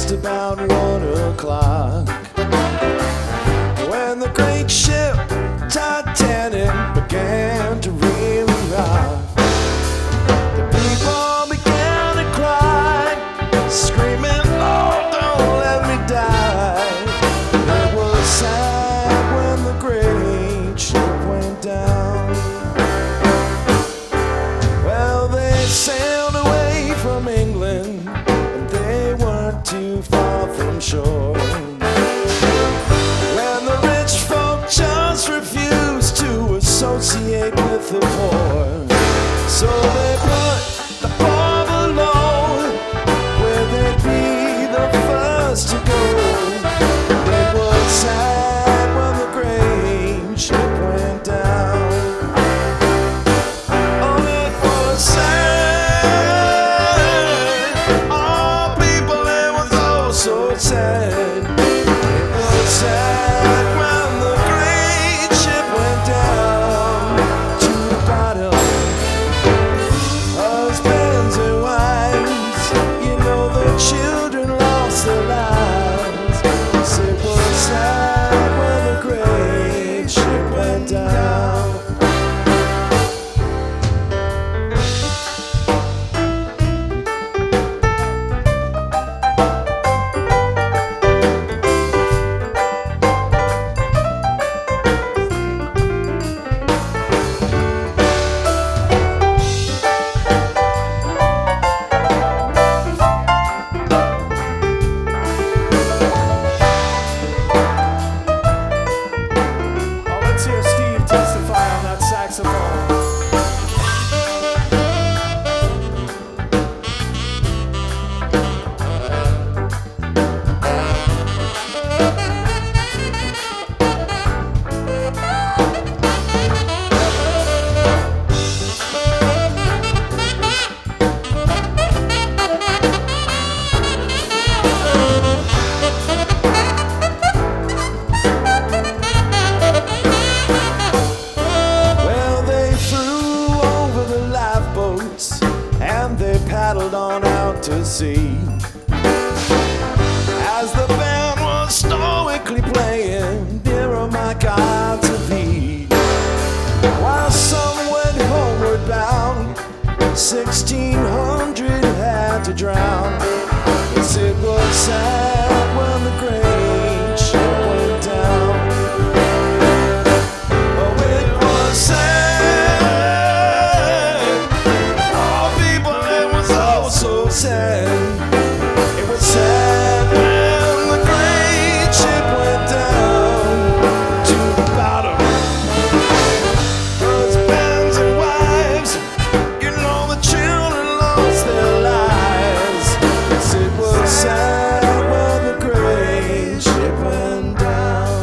just about 1 o'clock when the great ship Titanic began to reel and rock. The people began to cry, screaming, "Lord, don't let me die." It was sad when the great ship went down. Well, they sailed away from England, and they weren't too far from shore. When the rich folk just refused to associate with the poor, so they put the poor below, where they'd be the first to go. It was sad when the great ship went down. Oh, it was sad. Oh, people, it was oh so sad. It was sad when the great ship went down to the bottom. Husbands and wives, you know, the children lost their lives. Yes, it was sad when the great ship went down. Oh, let's hear Steve testify on that saxophone. Well, they threw over the lifeboats and they paddled on out to sea. As the band was stoically playing, "Nearer, my God, to thee," while some went homeward bound, 1,600 had to drown. Yes, it was sad when the great ship went down. Oh, it was sad. Oh, people, it was oh so sad. It was sad when the great ship went down to the bottom. Husbands and wives, you know, the children lost their lives. Yes, it was sad when the great ship went down.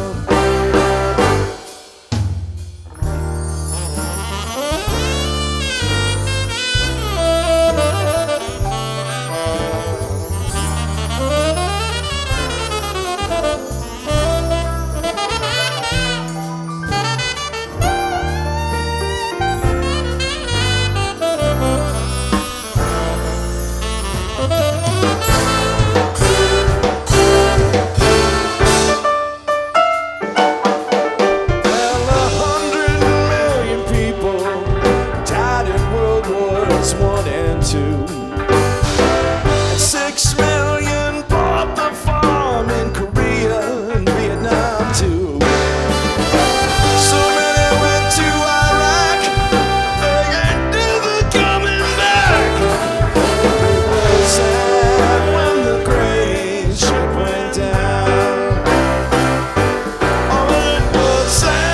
Well, 100 million people died in World Wars I and II, and 6 million bought the farm in Korea and Vietnam too. So many went to Iraq, they ain't never coming back. It was sad when the great ship went down. Oh, it was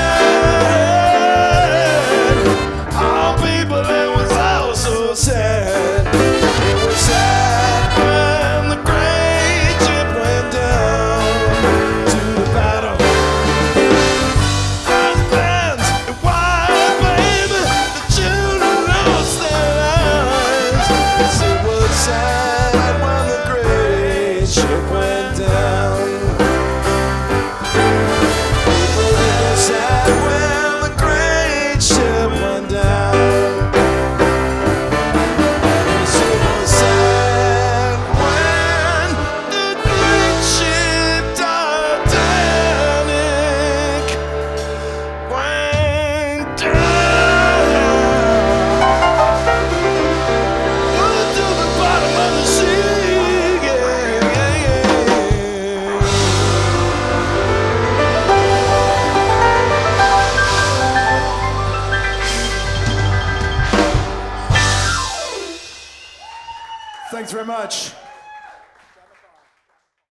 sad. Oh, people, it was oh so sad. It was sad when the great ship went down to the bottom. Husbands and wives, baby, the children lost their lives. Yes, it was sad when the great ship went down. People, it was sad when the great ship went down. Yes, it was sad when the great Thanks very much.